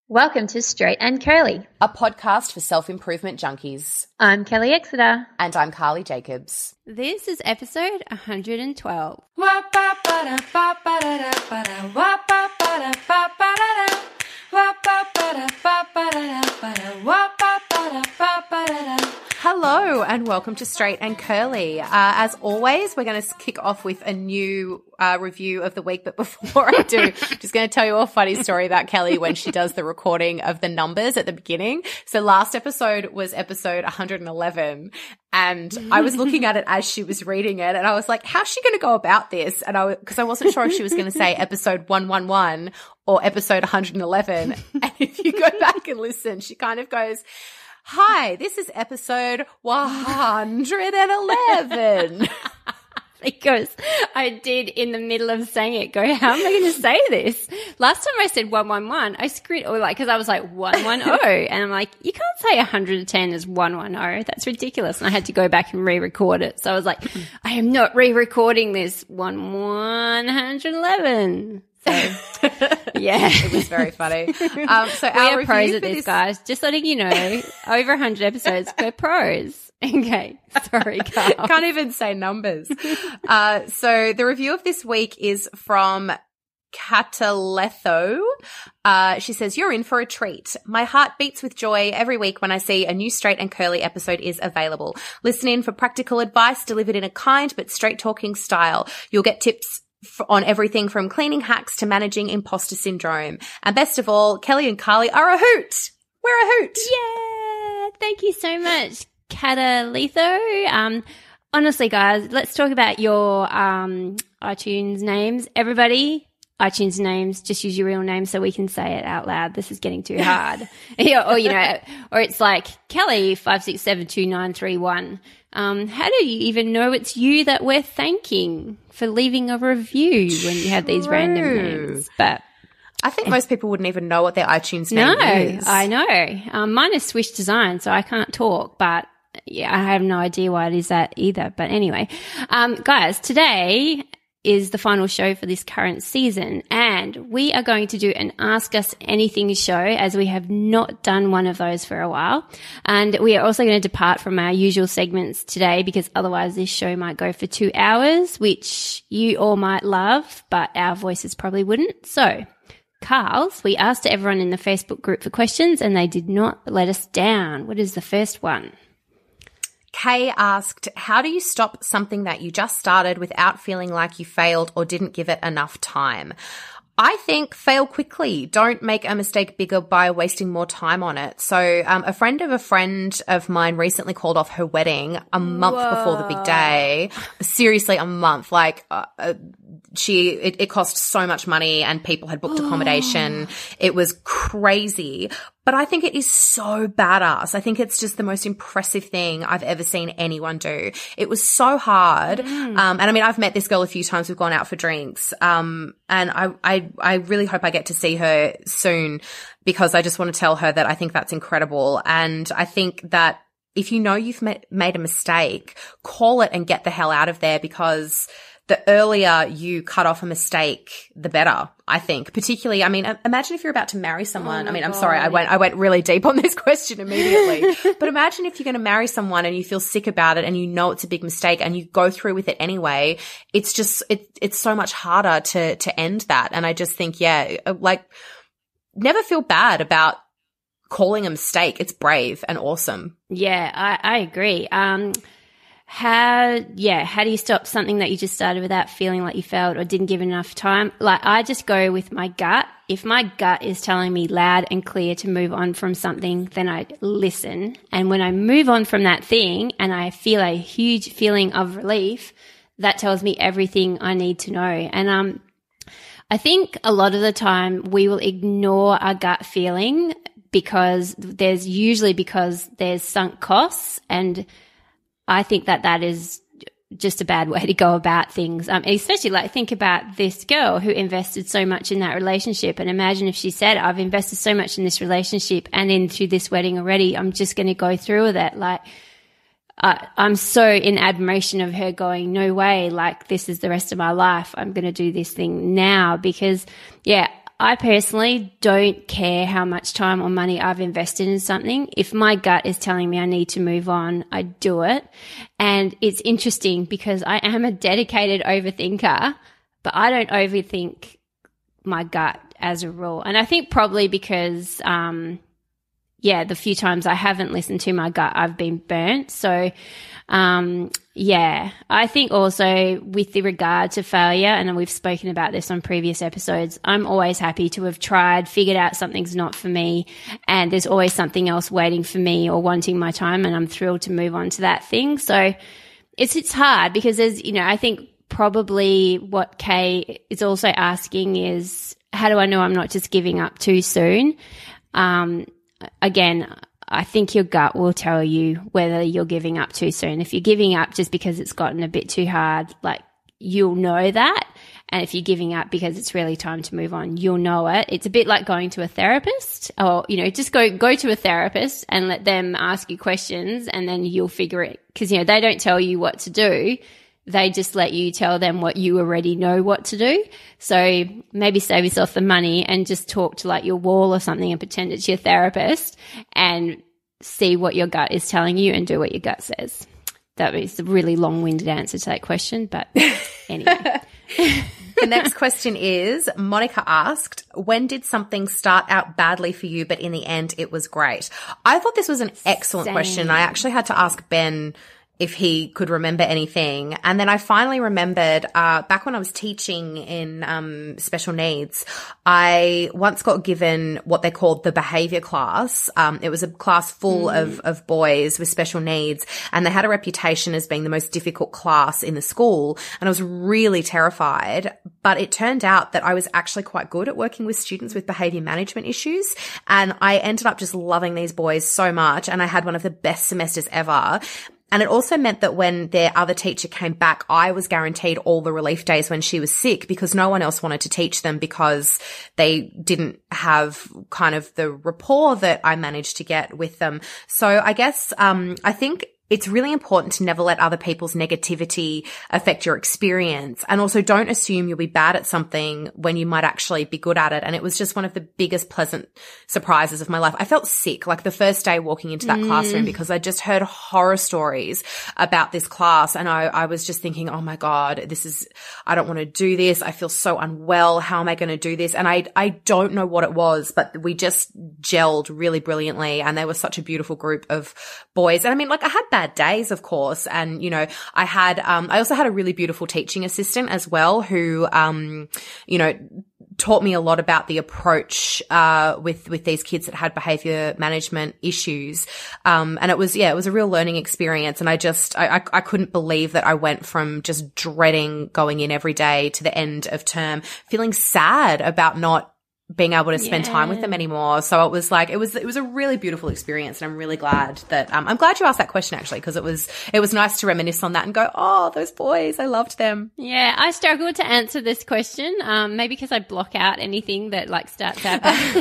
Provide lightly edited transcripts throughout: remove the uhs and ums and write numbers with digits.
Welcome to Straight and Curly, a podcast for self-improvement junkies. I'm Kelly Exeter. And I'm Carly Jacobs. This is episode 112. Hello and welcome to Straight and Curly. As always, we're going to kick off with a new review of the week. But before I do, just going to tell you a funny story about Kelly when she does the recording of the numbers at the beginning. So last episode was episode 111. And I was looking at it as she was reading it and I was like, how's she going to go about this? And because I wasn't sure if she was going to say episode 111 or episode 111. And if you go back and listen, she kind of goes, hi, this is episode 111. Because I did in the middle of saying it go, how am I going to say this? Last time I said 111, I screwed, or like, because I was like 110, and I'm like, you can't say 110 as 110. That's ridiculous. And I had to go back and re-record it. So I was like, I am not re-recording this 111. So, yeah. It was very funny. So we our are pros review at for this, guys. Just letting you know, over 100 episodes, we're pros. Okay. Sorry, Carl. Can't even say numbers. So the review of this week is from Cataletho. She says, you're in for a treat. My heart beats with joy every week when I see a new Straight and Curly episode is available. Listen in for practical advice delivered in a kind but straight talking style. You'll get tips on everything from cleaning hacks to managing imposter syndrome. And best of all, Kelly and Carly are a hoot. We're a hoot. Yeah. Thank you so much, Cataletho. Honestly, guys, let's talk about your iTunes names. Everybody, iTunes names, just use your real name so we can say it out loud. This is getting too hard. or it's like Kelly 5672931. How do you even know it's you that we're thanking for leaving a review when you have these random names? But I think most people wouldn't even know what their iTunes name is. No, I know. Mine is Swish Design, so I can't talk, but yeah, I have no idea why it is that either. But anyway, guys, today is the final show for this current season, and we are going to do an Ask Us Anything show, as we have not done one of those for a while. And we are also going to depart from our usual segments today, because otherwise this show might go for 2 hours, which you all might love, but our voices probably wouldn't. So, Carls, we asked everyone in the Facebook group for questions and they did not let us down. What is the first one? Kay asked, how do you stop something that you just started without feeling like you failed or didn't give it enough time? I think fail quickly. Don't make a mistake bigger by wasting more time on it. So a friend of mine recently called off her wedding a month before the big day. Seriously, a month. Like it cost so much money and people had booked accommodation. It was crazy. But I think it is so badass. I think it's just the most impressive thing I've ever seen anyone do. It was so hard. And I mean, I've met this girl a few times. We've gone out for drinks. And I really hope I get to see her soon, because I just want to tell her that I think that's incredible. And I think that if you know you've made a mistake, call it and get the hell out of there, because the earlier you cut off a mistake, the better, I think. Particularly, I mean, imagine if you're about to marry someone. I'm sorry, I went really deep on this question immediately. But imagine if you're going to marry someone and you feel sick about it and you know it's a big mistake and you go through with it anyway. It's just, it's so much harder to end that. And I just think, never feel bad about calling a mistake. It's brave and awesome. Yeah, I agree. How do you stop something that you just started without feeling like you failed or didn't give enough time? Like, I just go with my gut. If my gut is telling me loud and clear to move on from something, then I listen. And when I move on from that thing and I feel a huge feeling of relief, that tells me everything I need to know. And I think a lot of the time we will ignore our gut feeling because there's sunk costs, and I think that is just a bad way to go about things. Especially like think about this girl who invested so much in that relationship, and imagine if she said, I've invested so much in this relationship and into this wedding already, I'm just going to go through with it. Like, I'm so in admiration of her going, no way, like this is the rest of my life. I'm going to do this thing now because, yeah, I personally don't care how much time or money I've invested in something. If my gut is telling me I need to move on, I do it. And it's interesting because I am a dedicated overthinker, but I don't overthink my gut as a rule. And I think probably because, the few times I haven't listened to my gut, I've been burnt. So, I think also with the regard to failure, and we've spoken about this on previous episodes, I'm always happy to have tried, figured out something's not for me, and there's always something else waiting for me or wanting my time, and I'm thrilled to move on to that thing. So it's hard because there's, I think probably what Kay is also asking is, how do I know I'm not just giving up too soon? Again, I think your gut will tell you whether you're giving up too soon. If you're giving up just because it's gotten a bit too hard, like, you'll know that. And if you're giving up because it's really time to move on, you'll know it. It's a bit like going to a therapist, or, just go to a therapist and let them ask you questions, and then you'll figure it. Because, they don't tell you what to do. They just let you tell them what you already know what to do. So maybe save yourself the money and just talk to like your wall or something and pretend it's your therapist and see what your gut is telling you and do what your gut says. That was a really long-winded answer to that question, but anyway. The next question is, Monica asked, when did something start out badly for you, but in the end it was great? I thought this was an excellent question. I actually had to ask Ben if he could remember anything. And then I finally remembered, back when I was teaching in special needs, I once got given what they called the behavior class. It was a class full of boys with special needs, and they had a reputation as being the most difficult class in the school. And I was really terrified, but it turned out that I was actually quite good at working with students with behavior management issues. And I ended up just loving these boys so much. And I had one of the best semesters ever. And it also meant that when their other teacher came back, I was guaranteed all the relief days when she was sick, because no one else wanted to teach them because they didn't have kind of the rapport that I managed to get with them. So I guess, I think it's really important to never let other people's negativity affect your experience. And also don't assume you'll be bad at something when you might actually be good at it. And it was just one of the biggest pleasant surprises of my life. I felt sick like the first day walking into that classroom, because I just heard horror stories about this class. And I was just thinking, oh my God, I don't want to do this. I feel so unwell. How am I going to do this? And I don't know what it was, but we just gelled really brilliantly. And they were such a beautiful group of boys. And I mean, like, I had bad days, of course. And, I also had a really beautiful teaching assistant as well who, taught me a lot about the approach, with these kids that had behavior management issues. And it was a real learning experience. And I couldn't believe that I went from just dreading going in every day to the end of term, feeling sad about not being able to spend time with them anymore. So it was a really beautiful experience. And I'm really glad that, I'm glad you asked that question actually, because it was nice to reminisce on that and go, oh, those boys, I loved them. Yeah, I struggled to answer this question. Maybe because I block out anything that like starts out bad.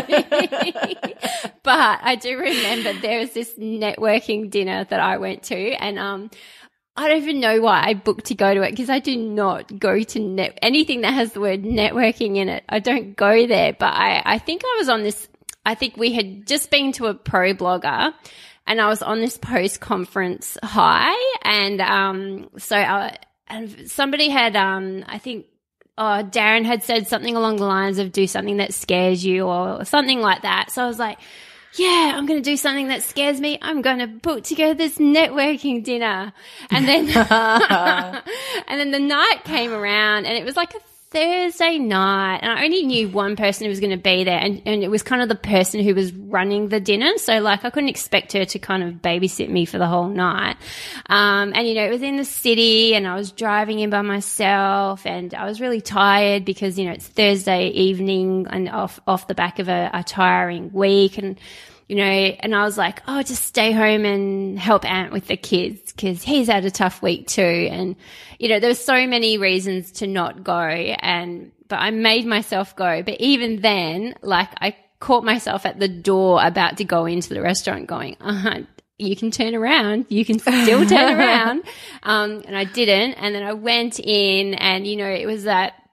But I do remember there was this networking dinner that I went to, and, I don't even know why I booked to go to it, because I do not go to anything that has the word networking in it. I don't go there, but I think I was on this, I think we had just been to a pro blogger, and I was on this post-conference high, and and somebody had, I think, Darren had said something along the lines of do something that scares you or something like that. So I was like, yeah, I'm going to do something that scares me. I'm going to put together this networking dinner. And then, and then the night came around, and it was like a Thursday night, and I only knew one person who was going to be there, and it was kind of the person who was running the dinner. So like I couldn't expect her to kind of babysit me for the whole night. And it was in the city, and I was driving in by myself, and I was really tired because, it's Thursday evening and off the back of a tiring week. And, and I was like, oh, just stay home and help Ant with the kids because he's had a tough week too. And, there were so many reasons to not go, but I made myself go. But even then, like, I caught myself at the door about to go into the restaurant going, you can turn around. You can still turn around. And I didn't. And then I went in, and, it was that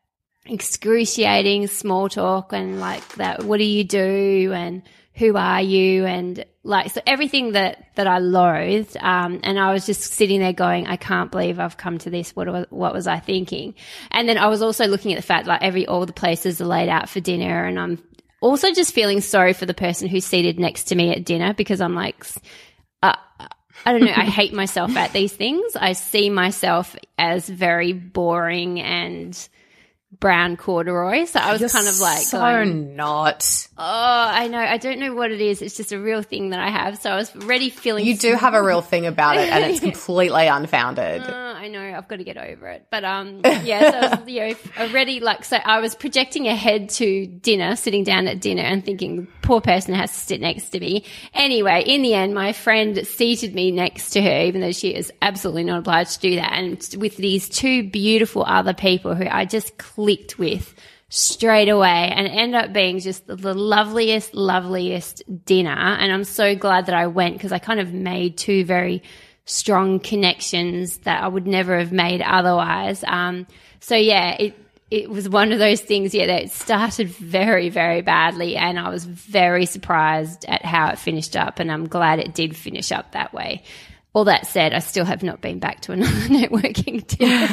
excruciating small talk and like that, what do you do and who are you, and like, so everything that I loathed, and I was just sitting there going, I can't believe I've come to this. What was I thinking? And then I was also looking at the fact like all the places are laid out for dinner, and I'm also just feeling sorry for the person who's seated next to me at dinner, because I'm like, I don't know, I hate myself at these things. I see myself as very boring and brown corduroy. So I was kind of like, not. Oh, I know. I don't know what it is. It's just a real thing that I have. So I was already feeling. You do have a real thing about it, and it's completely unfounded. I know. I've got to get over it. But yeah. So I was, already like, so I was projecting ahead to dinner, sitting down at dinner, and thinking, poor person has to sit next to me. Anyway, in the end, my friend seated me next to her, even though she is absolutely not obliged to do that, and with these two beautiful other people who I just clicked with straight away, and it ended up being just the loveliest dinner. And I'm so glad that I went, because I kind of made two very strong connections that I would never have made otherwise. So yeah, it was one of those things, that it started very, very badly, and I was very surprised at how it finished up, and I'm glad it did finish up that way. All that said, I still have not been back to another networking dinner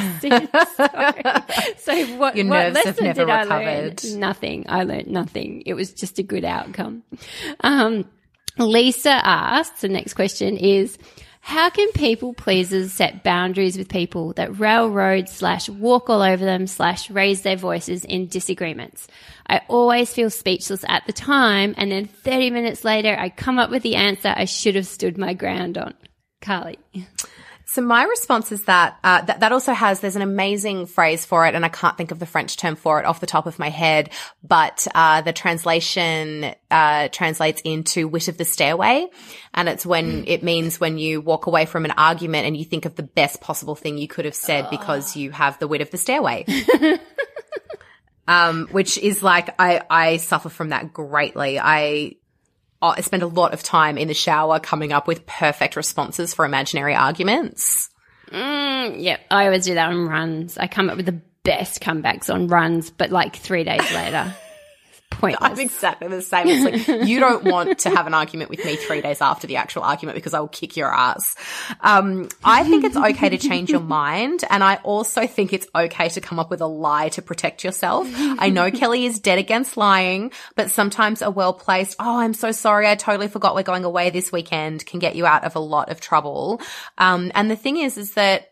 since. So what nerves have lesson never did recovered? I learn? Nothing. I learned nothing. It was just a good outcome. Lisa asks, the next question is, how can people pleasers set boundaries with people that railroad / walk all over them / raise their voices in disagreements? I always feel speechless at the time, and then 30 minutes later I come up with the answer I should have stood my ground on. Carly. So my response is that that also there's an amazing phrase for it, and I can't think of the French term for it off the top of my head, but the translation translates into wit of the stairway, and it's when it means when you walk away from an argument and you think of the best possible thing you could have said because you have the wit of the stairway. Which is like, I suffer from that greatly. I spend a lot of time in the shower coming up with perfect responses for imaginary arguments. Yeah, I always do that on runs. I come up with the best comebacks on runs, but like 3 days later. Pointless. I'm exactly the same. It's like, you don't want to have an argument with me 3 days after the actual argument, because I will kick your ass. I think it's okay to change your mind, and I also think it's okay to come up with a lie to protect yourself. I know Kelly is dead against lying, but sometimes a well-placed, oh, I'm so sorry, I totally forgot we're going away this weekend, can get you out of a lot of trouble. And the thing is that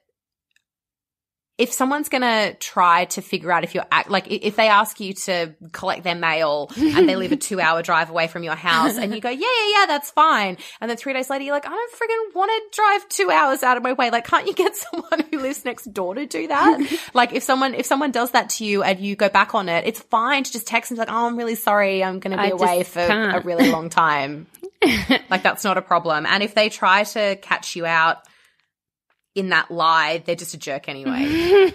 if someone's going to try to figure out if you're if they ask you to collect their mail and they live a 2-hour drive away from your house, and you go, yeah, that's fine. And then 3 days later, you're like, I don't friggin' want to drive 2 hours out of my way. Like, can't you get someone who lives next door to do that? Like, if someone does that to you and you go back on it, it's fine to just text them like, oh, I'm really sorry, I'm going to be away for a really long time. Like, that's not a problem. And if they try to catch you out in that lie, they're just a jerk anyway.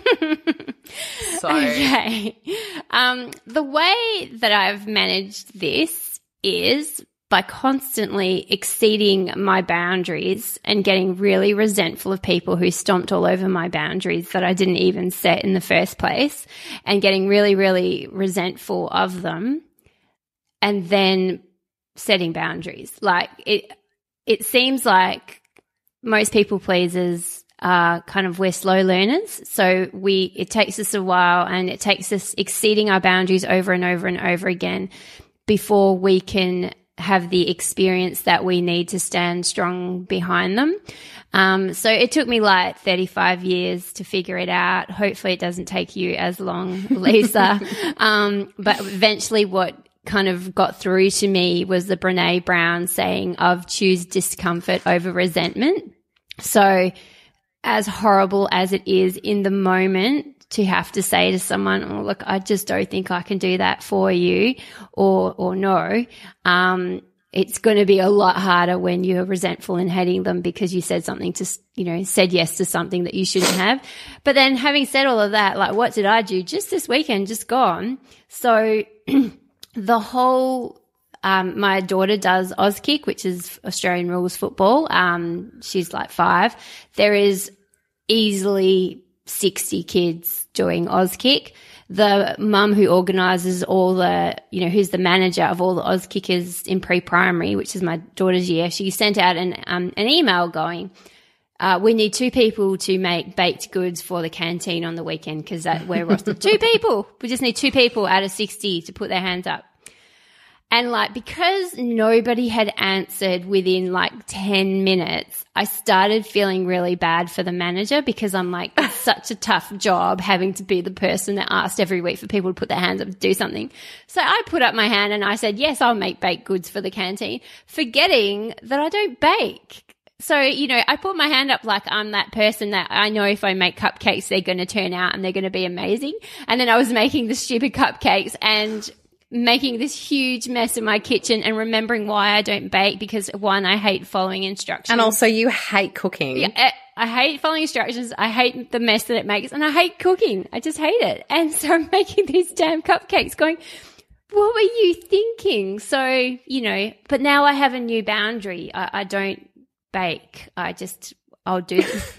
So okay. The way that I've managed this is by constantly exceeding my boundaries and getting really resentful of people who stomped all over my boundaries that I didn't even set in the first place, and getting really, really resentful of them, and then setting boundaries. Like, it seems like most people pleasers are we're slow learners. So it takes us a while, and it takes us exceeding our boundaries over and over and over again before we can have the experience that we need to stand strong behind them. So it took me like 35 years to figure it out. Hopefully it doesn't take you as long, Lisa. But eventually what kind of got through to me was the Brené Brown saying of choose discomfort over resentment. So as horrible as it is in the moment to have to say to someone, oh, look, I just don't think I can do that for you, or no, it's going to be a lot harder when you're resentful and hating them because you said something said yes to something that you shouldn't have. But then having said all of that, like, what did I do just this weekend, just gone? So the whole my daughter does Auskick, which is Australian rules football. She's like 5. There is easily 60 kids doing Auskick. the mum who organises all the, who's the manager of all the Auskickers in pre-primary, which is my daughter's year, she sent out an email going, we need 2 people to make baked goods for the canteen on the weekend because we're rostered. 2 people. We just need 2 people out of 60 to put their hands up. And because nobody had answered within 10 minutes, I started feeling really bad for the manager because I'm it's such a tough job having to be the person that asked every week for people to put their hands up to do something. So I put up my hand and I said, yes, I'll make baked goods for the canteen, forgetting that I don't bake. So, I put my hand up like I'm that person that I know if I make cupcakes, they're going to turn out and they're going to be amazing. And then I was making the stupid cupcakes and making this huge mess in my kitchen and remembering why I don't bake because, one, I hate following instructions. And also you hate cooking. Yeah, I hate following instructions. I hate the mess that it makes and I hate cooking. I just hate it. And so I'm making these damn cupcakes going, what were you thinking? So, but now I have a new boundary. I don't bake. I'll do this.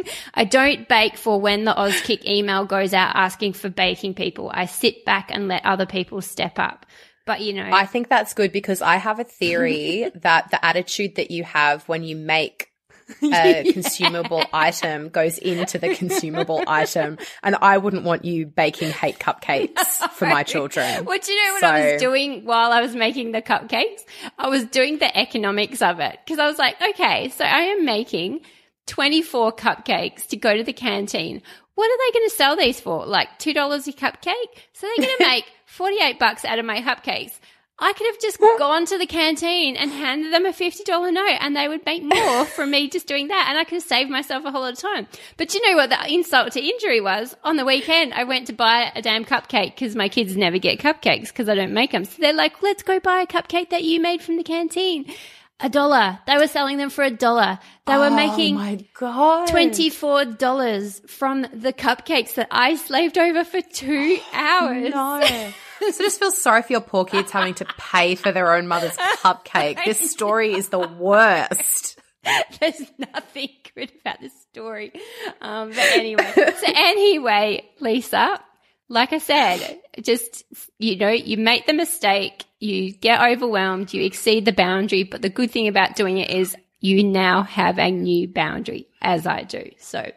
I don't bake for when the Auskick email goes out asking for baking people. I sit back and let other people step up. But, I think that's good because I have a theory that the attitude that you have when you make a consumable item goes into the consumable item. And I wouldn't want you baking hate cupcakes for my children. Well, do you know what I was doing while I was making the cupcakes? I was doing the economics of it because I was like, okay, so I am making 24 cupcakes to go to the canteen. What are they going to sell these for? $2 a cupcake? So they're going to make $48 out of my cupcakes. I could have just gone to the canteen and handed them a $50 note and they would make more from me just doing that. And I could have saved myself a whole lot of time. But you know what the insult to injury was? On the weekend, I went to buy a damn cupcake because my kids never get cupcakes because I don't make them. So they're like, let's go buy a cupcake that you made from the canteen. $1. They were selling them for $1. They were making my God. $24 from the cupcakes that I slaved over for 2 hours. No. So I just feel sorry for your poor kids having to pay for their own mother's cupcake. This story is the worst. There's nothing good about this story. But anyway, Lisa, like I said, just, you make the mistake, you get overwhelmed, you exceed the boundary, but the good thing about doing it is you now have a new boundary, as I do. So,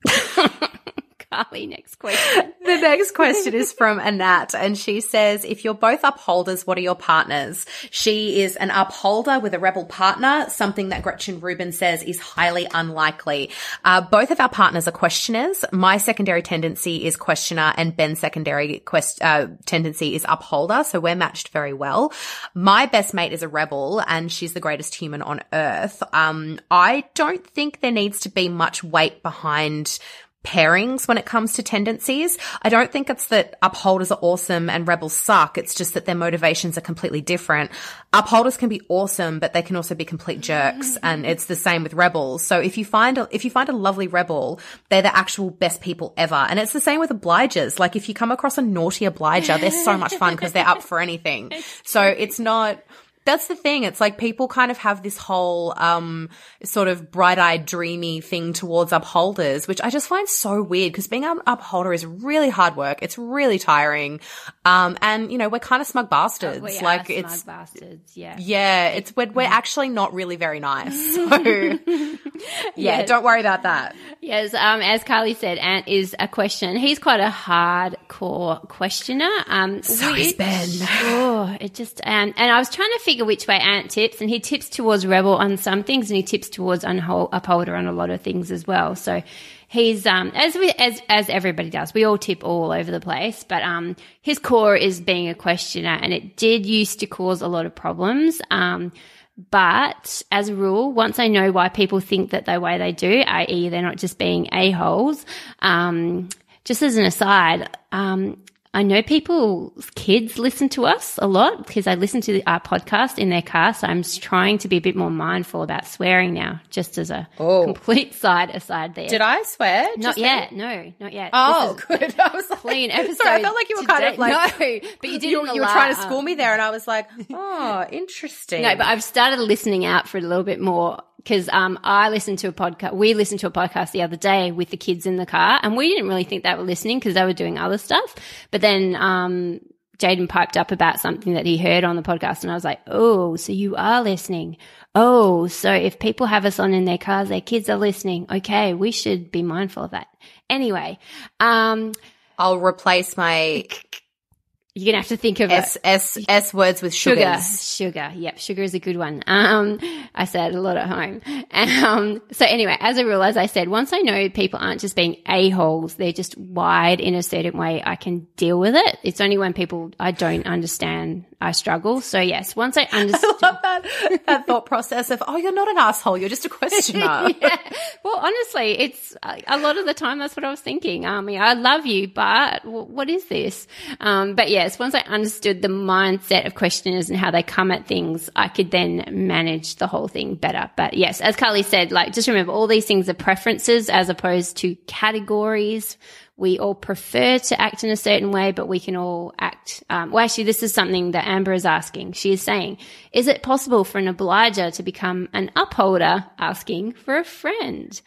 Carly, next question. The next question is from Anat, and she says, if you're both upholders, what are your partners? She is an upholder with a rebel partner, something that Gretchen Rubin says is highly unlikely. Both of our partners are questioners. My secondary tendency is questioner and Ben's secondary tendency is upholder, so we're matched very well. My best mate is a rebel, and she's the greatest human on earth. I don't think there needs to be much weight behind pairings when it comes to tendencies. I don't think it's that upholders are awesome and rebels suck. It's just that their motivations are completely different. Upholders can be awesome, but they can also be complete jerks, and it's the same with rebels. So if you find a lovely rebel, they're the actual best people ever. And it's the same with obligers. Like if you come across a naughty obliger, they're so much fun because they're up for anything. So it's not. That's the thing. It's like people kind of have this whole sort of bright-eyed, dreamy thing towards upholders, which I just find so weird because being an upholder is really hard work. It's really tiring. And, we're kind of smug bastards. We are smug bastards, yeah. Yeah, we're actually not really very nice. So, yeah, don't worry about that. Yes, as Carly said, Ant is a question. He's quite a hardcore questioner. So is Ben. Oh, it just and I was trying to figure which way Ant tips, and he tips towards rebel on some things, and he tips towards upholder on a lot of things as well. So he's as everybody does, we all tip all over the place, but his core is being a questioner, and it did used to cause a lot of problems. But as a rule, once I know why people think that the way they do, i.e. they're not just being a-holes, just as an aside, I know people's kids listen to us a lot because I listen to our podcast in their car, so I'm trying to be a bit more mindful about swearing now, just as a complete aside there. Did I swear? Not yet. No, not yet. Oh, good. I was like, clean episode. Sorry, I felt like you were kind of like, no, but you didn't. You were trying to school me there, and I was like, oh, interesting. No, but I've started listening out for a little bit more because we listened to a podcast the other day with the kids in the car, and we didn't really think they were listening because they were doing other stuff. But then Jaden piped up about something that he heard on the podcast, and I was like, oh, so you are listening. Oh, so if people have us on in their cars, their kids are listening. Okay, we should be mindful of that. Anyway, I'll replace my you're going to have to think of S words with sugars. Sugar. Yep, sugar is a good one. I say it a lot at home. So anyway, as I realized, I said, once I know people aren't just being a-holes, they're just wired in a certain way, I can deal with it. It's only when people I don't understand, I struggle. So yes, once I understand. I love that thought process of, oh, you're not an asshole, you're just a questioner. Yeah. Well, honestly, it's a lot of the time that's what I was thinking. I mean, I love you, but what is this? But yes, once I understood the mindset of questioners and how they come at things, I could then manage the whole thing better. But yes, as Carly said, like, just remember all these things are preferences as opposed to categories. We all prefer to act in a certain way, but we can all act. Well, actually, this is something that Amber is asking. She is saying, is it possible for an obliger to become an upholder, asking for a friend?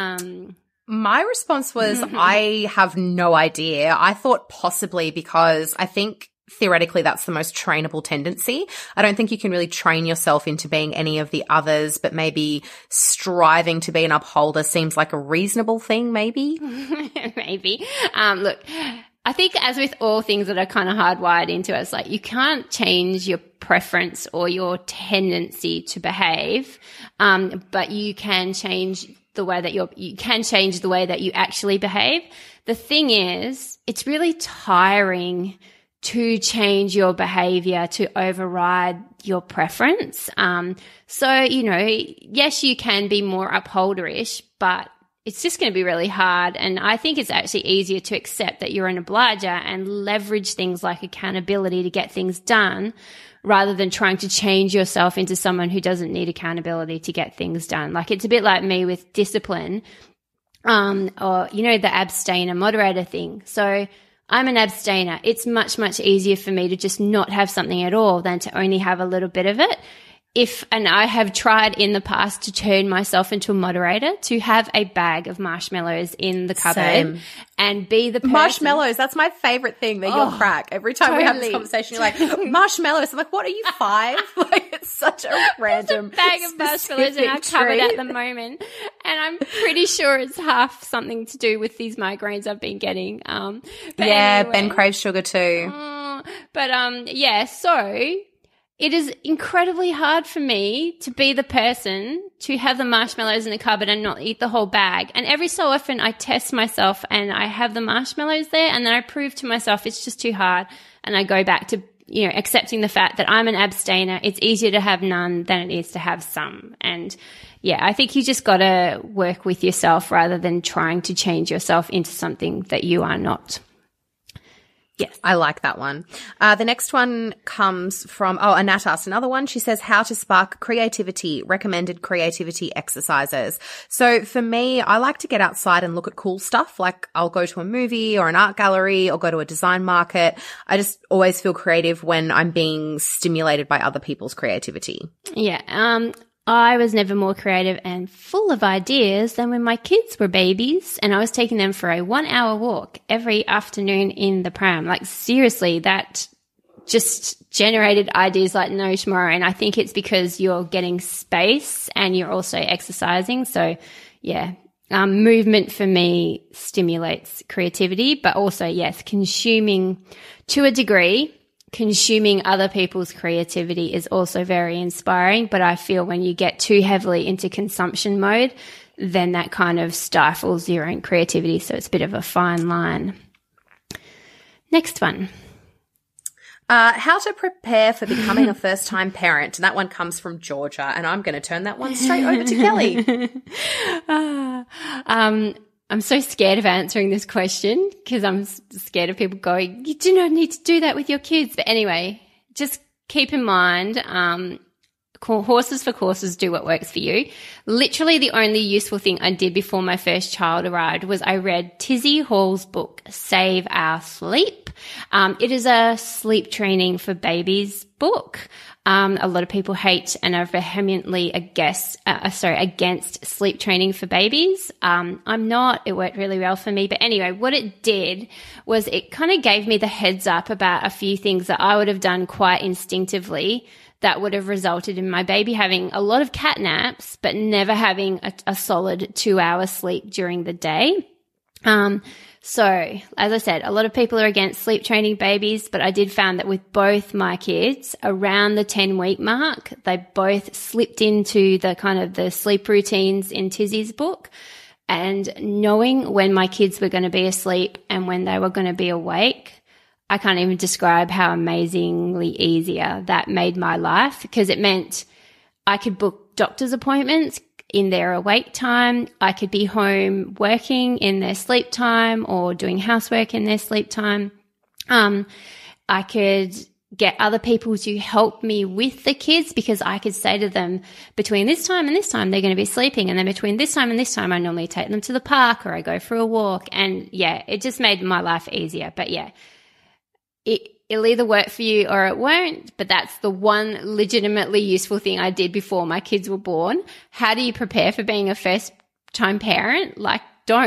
My response was, I have no idea. I thought possibly because I think theoretically that's the most trainable tendency. I don't think you can really train yourself into being any of the others, but maybe striving to be an upholder seems like a reasonable thing, maybe. Maybe. Look, I think as with all things that are kind of hardwired into us, like you can't change your preference or your tendency to behave, but you can change the way that you can change the way that you actually behave. The thing is, it's really tiring to change your behavior to override your preference. So, yes, you can be more upholderish, but it's just going to be really hard. And I think it's actually easier to accept that you're an obliger and leverage things like accountability to get things done rather than trying to change yourself into someone who doesn't need accountability to get things done. Like, it's a bit like me with discipline, or, the abstainer moderator thing. So I'm an abstainer. It's much, much easier for me to just not have something at all than to only have a little bit of it. And I have tried in the past to turn myself into a moderator, to have a bag of marshmallows in the cupboard. Same. And be the person. Marshmallows, that's my favorite thing. They're your crack. Every time we have this conversation, you're like, marshmallows. I'm like, what are you, 5? Like, it's such a random a bag of marshmallows in our cupboard at the moment. And I'm pretty sure it's half something to do with these migraines I've been getting. Anyway. Ben craves sugar too. So it is incredibly hard for me to be the person to have the marshmallows in the cupboard and not eat the whole bag. And every so often I test myself and I have the marshmallows there, and then I prove to myself it's just too hard. And I go back to, accepting the fact that I'm an abstainer. It's easier to have none than it is to have some. And yeah, I think you just got to work with yourself rather than trying to change yourself into something that you are not. Yes. I like that one. The next one comes from, Anat asked another one. She says, how to spark creativity, recommended creativity exercises. So for me, I like to get outside and look at cool stuff. Like, I'll go to a movie or an art gallery or go to a design market. I just always feel creative when I'm being stimulated by other people's creativity. Yeah. I was never more creative and full of ideas than when my kids were babies and I was taking them for a 1-hour walk every afternoon in the pram. Like, seriously, that just generated ideas like no tomorrow. And I think it's because you're getting space and you're also exercising. So yeah, movement for me stimulates creativity, but also, yes, consuming to a degree. Consuming other people's creativity is also very inspiring, but I feel when you get too heavily into consumption mode, then that kind of stifles your own creativity. So it's a bit of a fine line. Next one. How to prepare for becoming a first-time parent. And that one comes from Georgia, and I'm going to turn that one straight over to Kelly. I'm so scared of answering this question because I'm scared of people going, you do not need to do that with your kids. But anyway, just keep in mind, horses for courses, do what works for you. Literally the only useful thing I did before my first child arrived was I read Tizzy Hall's book, Save Our Sleep. It is a sleep training for babies book. A lot of people hate and are vehemently against sleep training for babies. I'm not. It worked really well for me. But anyway, what it did was it kind of gave me the heads up about a few things that I would have done quite instinctively that would have resulted in my baby having a lot of cat naps, but never having a solid 2-hour sleep during the day. So as I said, a lot of people are against sleep training babies, but I did find that with both my kids around the 10-week mark, they both slipped into the kind of the sleep routines in Tizzy's book. And knowing when my kids were going to be asleep and when they were going to be awake, I can't even describe how amazingly easier that made my life, because it meant I could book doctor's appointments in their awake time. I could be home working in their sleep time or doing housework in their sleep time. I could get other people to help me with the kids, because I could say to them, between this time and this time, they're going to be sleeping. And then between this time and this time, I normally take them to the park or I go for a walk. And yeah, it just made my life easier. But yeah, it'll either work for you or it won't, but that's the one legitimately useful thing I did before my kids were born. How do you prepare for being a first-time parent? Like,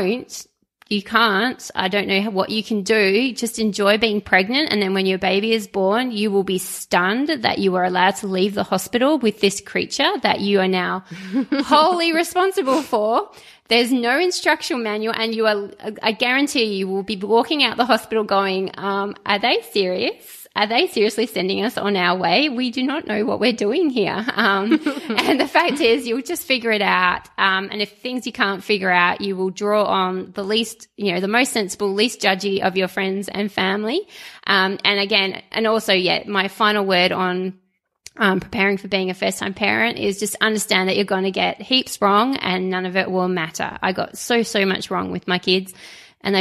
you can't. I don't know what you can do. Just enjoy being pregnant, and then when your baby is born, you will be stunned that you are allowed to leave the hospital with this creature that you are now wholly responsible for. There's no instructional manual, and I guarantee you will be walking out the hospital going, are they serious? Are they seriously sending us on our way? We do not know what we're doing here. And the fact is, you'll just figure it out. And if things you can't figure out, you will draw on the least, the most sensible, least judgy of your friends and family. And again, and also, my final word on preparing for being a first-time parent is just understand that you're going to get heaps wrong and none of it will matter. I got so much wrong with my kids, and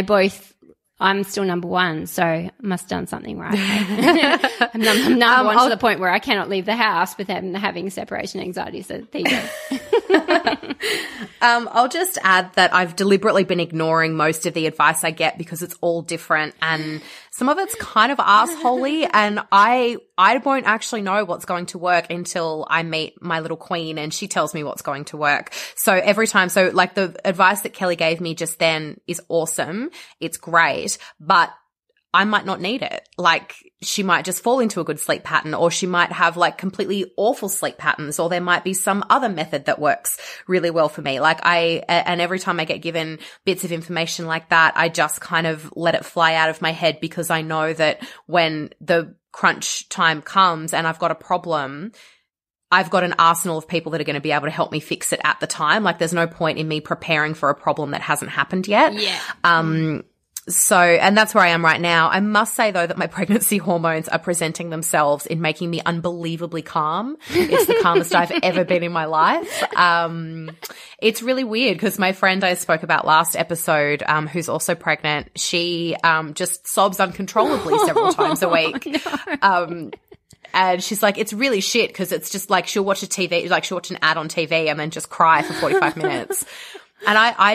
I'm still number one, so I must have done something right. I'm number one to the point where I cannot leave the house with them having separation anxiety, so there you go. I'll just add that I've deliberately been ignoring most of the advice I get because it's all different, and some of it's kind of assholey, and I won't actually know what's going to work until I meet my little queen and she tells me what's going to work. So every time, like the advice that Kelly gave me just then is awesome. It's great, but I might not need it. Like, she might just fall into a good sleep pattern, or she might have like completely awful sleep patterns, or there might be some other method that works really well for me. And every time I get given bits of information like that, I just kind of let it fly out of my head, because I know that when the crunch time comes and I've got a problem, I've got an arsenal of people that are going to be able to help me fix it at the time. Like, there's no point in me preparing for a problem that hasn't happened yet. Yeah. So, and that's where I am right now. I must say, though, that my pregnancy hormones are presenting themselves in making me unbelievably calm. It's the calmest I've ever been in my life. It's really weird, because my friend I spoke about last episode, who's also pregnant, she just sobs uncontrollably several times a week. No. And she's like, it's really shit, because it's just like she'll watch she'll watch an ad on TV and then just cry for 45 minutes. And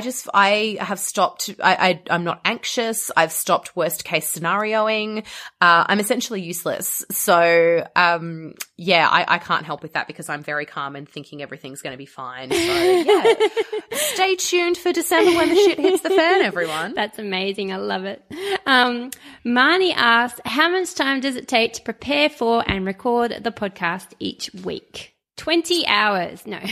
I have stopped. I'm not anxious. I've stopped worst case scenarioing. I'm essentially useless. So, I can't help with that, because I'm very calm and thinking everything's going to be fine. So yeah, stay tuned for December when the shit hits the fan, everyone. That's amazing. I love it. Marnie asked, how much time does it take to prepare for and record the podcast each week? 20 hours. No.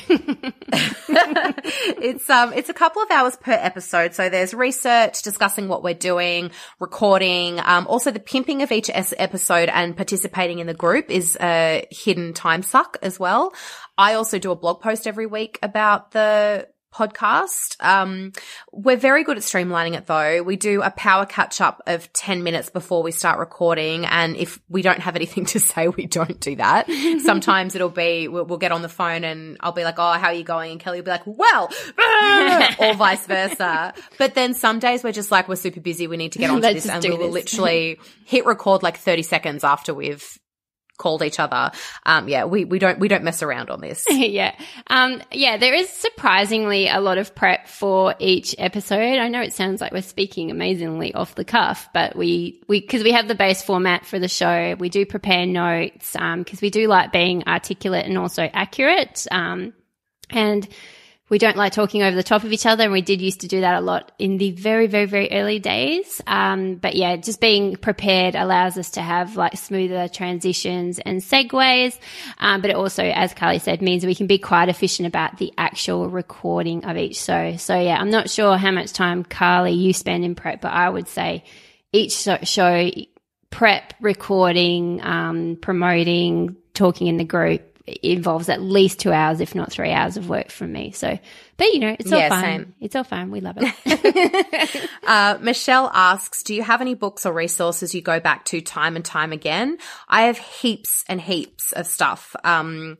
It's a couple of hours per episode. So there's research, discussing what we're doing, recording, also the pimping of each episode, and participating in the group is a hidden time suck as well. I also do a blog post every week about the podcast. We're very good at streamlining it, though. We do a power catch up of 10 minutes before we start recording, and if we don't have anything to say, we don't do that. Sometimes it'll be we'll get on the phone and I'll be like, oh, how are you going? And Kelly will be like, well, or vice versa. But then some days we're just like, we're super busy, we need to get onto this, and we will literally hit record like 30 seconds after we've called each other. We don't mess around on this. Yeah. There is surprisingly a lot of prep for each episode. I know it sounds like we're speaking amazingly off the cuff, but because we have the base format for the show, we do prepare notes, because we do like being articulate and also accurate. And we don't like talking over the top of each other, and we did used to do that a lot in the very, very, very early days. But yeah, just being prepared allows us to have like smoother transitions and segues. But it also, as Carly said, means we can be quite efficient about the actual recording of each show. So yeah, I'm not sure how much time, Carly, you spend in prep, but I would say each show prep, recording, promoting, talking in the group involves at least 2 hours, if not 3 hours of work from me. So, but it's all fun. Same. It's all fun. We love it. Michelle asks, do you have any books or resources you go back to time and time again? I have heaps and heaps of stuff. Oh,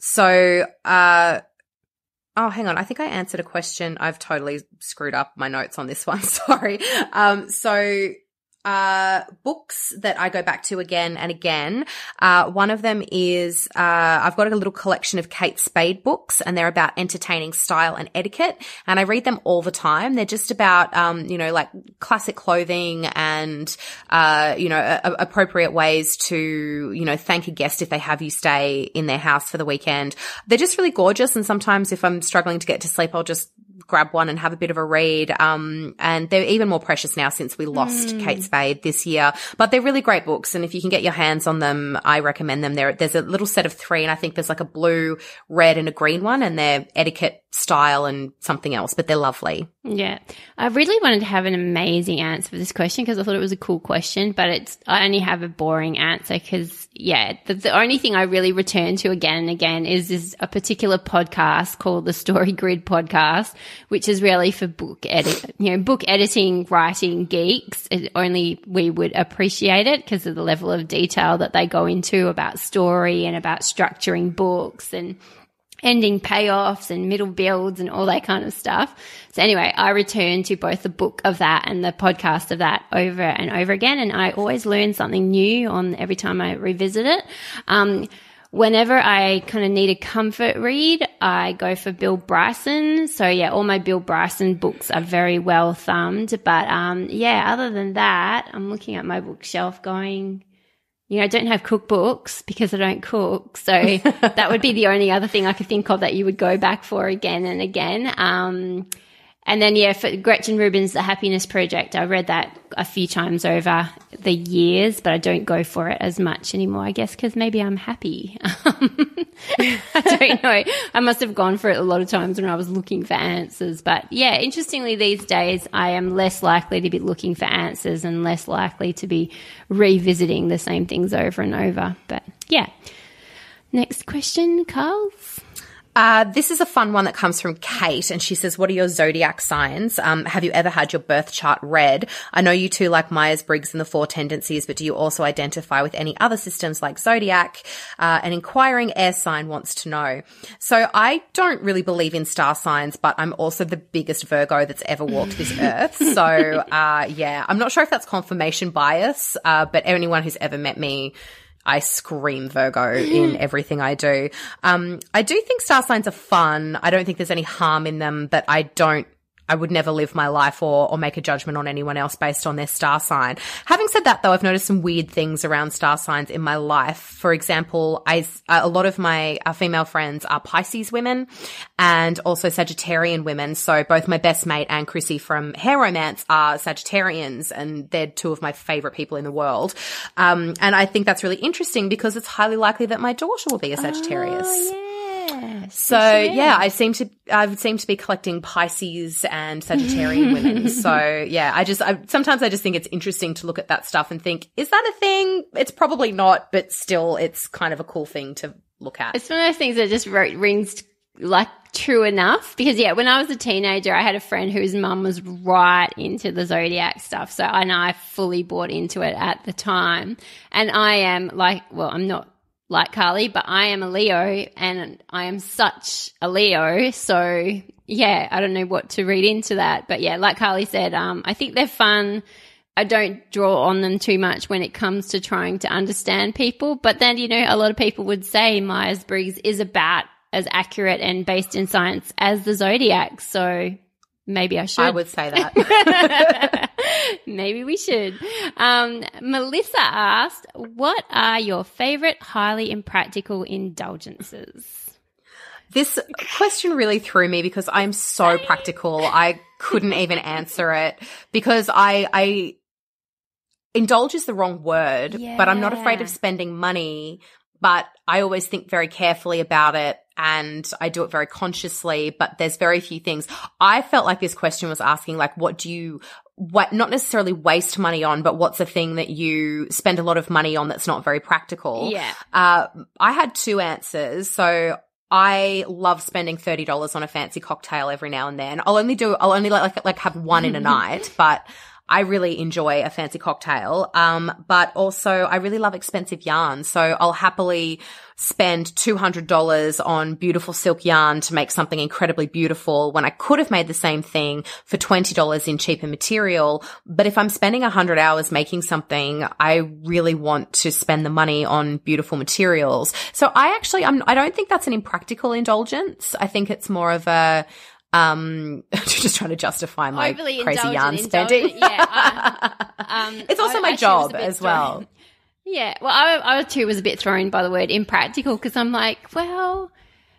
hang on. I think I answered a question. I've totally screwed up my notes on this one. Sorry. Books that I go back to again and again. One of them is, I've got a little collection of Kate Spade books, and they're about entertaining style and etiquette. And I read them all the time. They're just about, like classic clothing and, appropriate ways to, thank a guest if they have you stay in their house for the weekend. They're just really gorgeous. And sometimes if I'm struggling to get to sleep, I'll just grab one and have a bit of a read. And they're even more precious now since we lost Kate Spade this year. But they're really great books, and if you can get your hands on them, I recommend them. There's a little set of 3, and I think there's like a blue, red, and a green one, and they're etiquette, style, and something else, but they're lovely. Yeah. I really wanted to have an amazing answer for this question because I thought it was a cool question, but I only have a boring answer because, the only thing I really return to again and again is a particular podcast called the Story Grid Podcast, which is really for book editing, writing geeks. Only we would appreciate it because of the level of detail that they go into about story and about structuring books and ending payoffs and middle builds and all that kind of stuff. So anyway, I return to both the book of that and the podcast of that over and over again, and I always learn something new on every time I revisit it. Whenever I kind of need a comfort read, I go for Bill Bryson. So all my Bill Bryson books are very well thumbed. But other than that, I'm looking at my bookshelf going, I don't have cookbooks because I don't cook. So that would be the only other thing I could think of that you would go back for again and again. And then, for Gretchen Rubin's The Happiness Project, I read that a few times over the years, but I don't go for it as much anymore, I guess, because maybe I'm happy. I don't know. I must have gone for it a lot of times when I was looking for answers. But, interestingly, these days I am less likely to be looking for answers and less likely to be revisiting the same things over and over. But, Next question, Carl. This is a fun one that comes from Kate, and she says, what are your zodiac signs? Have you ever had your birth chart read? I know you two like Myers-Briggs and the 4 tendencies, but do you also identify with any other systems like zodiac? An inquiring air sign wants to know. So I don't really believe in star signs, but I'm also the biggest Virgo that's ever walked this earth. So, I'm not sure if that's confirmation bias, but anyone who's ever met me, I scream Virgo in everything I do. I do think star signs are fun. I don't think there's any harm in them, but I would never live my life or make a judgment on anyone else based on their star sign. Having said that, though, I've noticed some weird things around star signs in my life. For example, a lot of my female friends are Pisces women and also Sagittarian women. So both my best mate and Chrissy from Hair Romance are Sagittarians, and they're 2 of my favorite people in the world. And I think that's really interesting because it's highly likely that my daughter will be a Sagittarius. Oh, yeah. So I seem to be collecting Pisces and Sagittarian women. So sometimes I just think it's interesting to look at that stuff and think, is that a thing? It's probably not, but still it's kind of a cool thing to look at. It's one of those things that just rings like true enough because when I was a teenager, I had a friend whose mum was right into the zodiac stuff. So I fully bought into it at the time. And I am I'm not like Carly, but I am a Leo and I am such a Leo. So I don't know what to read into that. But like Carly said, I think they're fun, I don't draw on them too much when it comes to trying to understand people. But then, you know, a lot of people would say Myers-Briggs is about as accurate and based in science as the Zodiac. So maybe I should. I would say that. Maybe we should. Melissa asked, what are your favorite highly impractical indulgences? This question really threw me because I'm so practical. I couldn't even answer it because I indulge is the wrong word, but I'm not afraid of spending money, but I always think very carefully about it and I do it very consciously, but there's very few things. I felt like this question was asking like, what not necessarily waste money on, but what's a thing that you spend a lot of money on that's not very practical? Yeah. I had two answers. So I love spending $30 on a fancy cocktail every now and then. I'll only like have one in a night, but I really enjoy a fancy cocktail. But also I really love expensive yarn. So I'll happily spend $200 on beautiful silk yarn to make something incredibly beautiful when I could have made the same thing for $20 in cheaper material. But if I'm spending 100 hours making something, I really want to spend the money on beautiful materials. So I don't think that's an impractical indulgence. I think it's more of a, just trying to justify my overly crazy yarn spending. Yeah. It's also my job as well. Yeah. Well, I too was a bit thrown by the word impractical because I'm like, well,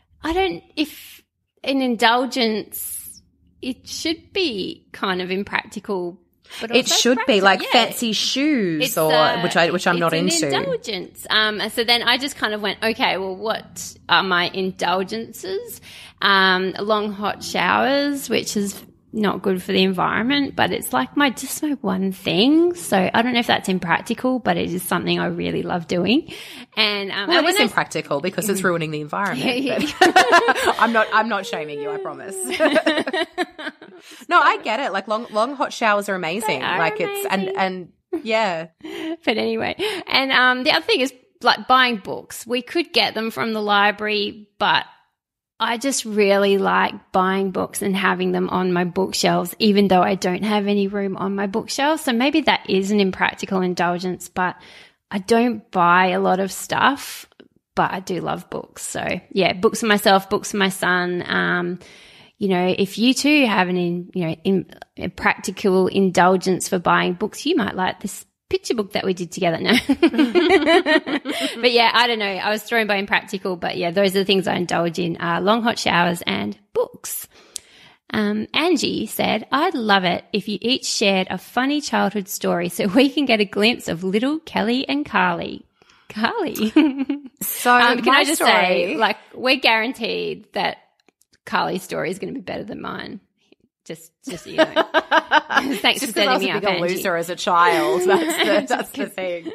if an indulgence, it should be kind of impractical. But it should be like fancy shoes which I'm not into. It's an indulgence. So then I just kind of went, okay, well, what are my indulgences? Long hot showers, which is not good for the environment, but it's like my one thing. So I don't know if that's impractical, but it is something I really love doing. And it is impractical because it's ruining the environment. Yeah. I'm not shaming you, I promise. No, I get it. Like long hot showers are amazing. Amazing. And yeah. But anyway, and the other thing is like buying books. We could get them from the library, but I just really like buying books and having them on my bookshelves, even though I don't have any room on my bookshelves. So maybe that is an impractical indulgence, but I don't buy a lot of stuff, but I do love books. So yeah, books for myself, books for my son. You know, if you too have a practical indulgence for buying books, you might like this picture book that we did together. No. But yeah, I don't know. I was thrown by impractical, but yeah, those are the things I indulge in, long hot showers and books. Angie said, I'd love it if you each shared a funny childhood story so we can get a glimpse of little Kelly and Carly. Carly. So can I just say, like, we're guaranteed that Carly's story is going to be better than mine. Just so you know. Thanks for setting me up, Angie. I was a bigger loser as a child. That's the thing.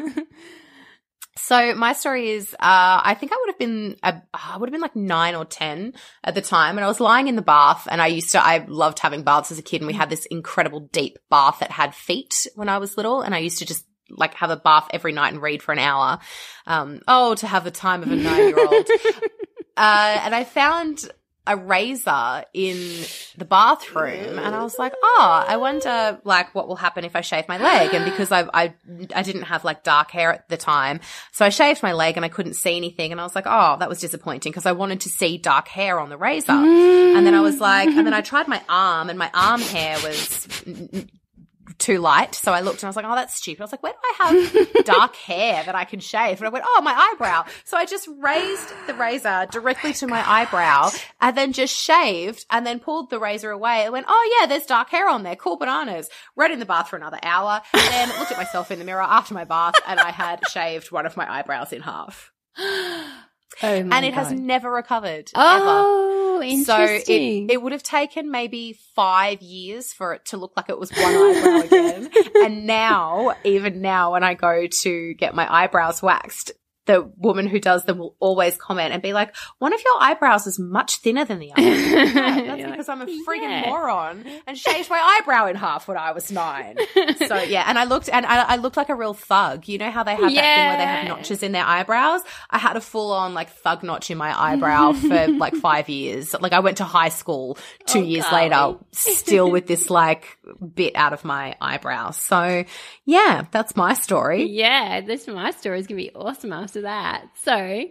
So my story is, I think I would have been like 9 or 10 at the time, and I was lying in the bath, and I loved having baths as a kid, and we had this incredible deep bath that had feet when I was little, and I used to just like have a bath every night and read for an hour. To have the time of a 9-year-old. And I found a razor in the bathroom, and I was like, I wonder like what will happen if I shave my leg. And because I didn't have like dark hair at the time, so I shaved my leg and I couldn't see anything, and I was like, that was disappointing because I wanted to see dark hair on the razor. And then I tried my arm, and my arm hair was too light. So I looked and I was like, that's stupid. I was like, where do I have dark hair that I can shave? And I went, my eyebrow. So I just raised the razor directly to my eyebrow and then just shaved and then pulled the razor away and went, there's dark hair on there. Cool bananas. Read in the bath for another hour, and then looked at myself in the mirror after my bath, and I had shaved one of my eyebrows in half. And it has never recovered, ever. Interesting. So it would have taken maybe 5 years for it to look like it was one eyebrow again. And even now, when I go to get my eyebrows waxed, the woman who does them will always comment and be like, one of your eyebrows is much thinner than the other. Yeah, that's because I'm a friggin' moron and shaved my eyebrow in half when I was 9. So yeah, and I looked like a real thug. You know how they have that thing where they have notches in their eyebrows? I had a full on like thug notch in my eyebrow for like 5 years. Like I went to high school 2 years later, still with this like bit out of my eyebrow. So yeah, that's my story. Yeah, my story is going to be awesome after that. So,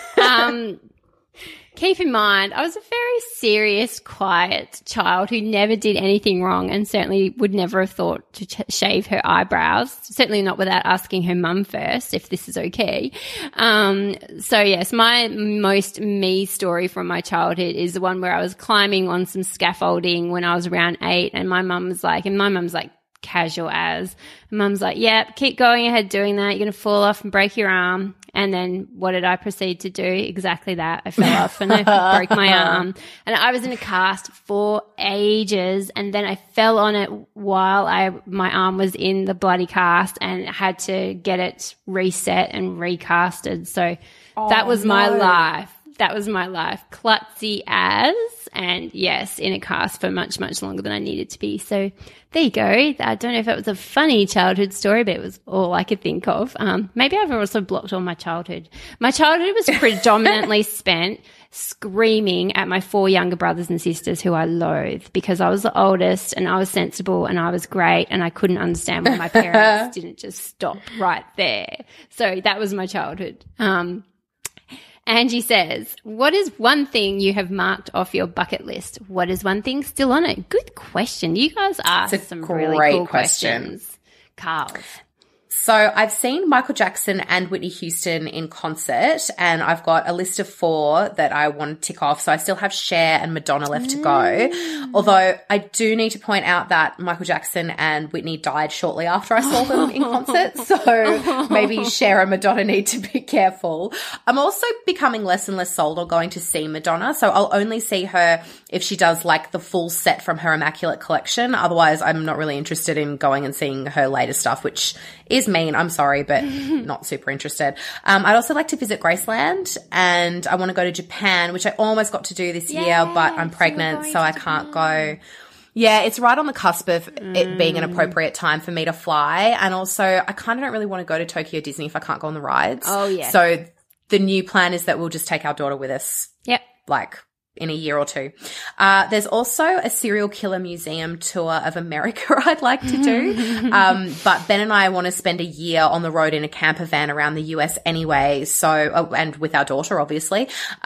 keep in mind, I was a very serious, quiet child who never did anything wrong and certainly would never have thought to shave her eyebrows, certainly not without asking her mum first if this is okay. So, yes, my most me story from my childhood is the one where I was climbing on some scaffolding when I was around 8 and my mum's like, casual as. Mum's like, yeah, keep going ahead doing that. You're going to fall off and break your arm. And then what did I proceed to do? Exactly that. I fell off and I broke my arm. And I was in a cast for ages. And then I fell on it while my arm was in the bloody cast and had to get it reset and recasted. So that was my life. That was my life. Klutzy as, and yes, in a cast for much, much longer than I needed to be. So there you go. I don't know if it was a funny childhood story, but it was all I could think of. Maybe I've also blocked all my childhood. My childhood was predominantly spent screaming at my 4 younger brothers and sisters who I loathe because I was the oldest and I was sensible and I was great and I couldn't understand why my parents didn't just stop right there. So that was my childhood. Angie says, what is one thing you have marked off your bucket list? What is one thing still on it? Good question. You guys asked some really cool questions. Carl. So I've seen Michael Jackson and Whitney Houston in concert, and I've got a list of 4 that I want to tick off. So I still have Cher and Madonna left to go. Although I do need to point out that Michael Jackson and Whitney died shortly after I saw them in concert. So maybe Cher and Madonna need to be careful. I'm also becoming less and less sold on going to see Madonna. So I'll only see her if she does like the full set from her Immaculate Collection. Otherwise, I'm not really interested in going and seeing her latest stuff, which is mean. I'm sorry, but not super interested. I'd also like to visit Graceland, and I want to go to Japan, which I almost got to do this year, but I'm pregnant, so I can't go. Yeah, it's right on the cusp of it being an appropriate time for me to fly. And also, I kind of don't really want to go to Tokyo Disney if I can't go on the rides. Oh, yeah. So the new plan is that we'll just take our daughter with us. Yep. Like in a year or 2. There's also a serial killer museum tour of America I'd like to do. But Ben and I want to spend a year on the road in a camper van around the US anyway. So, and with our daughter, obviously.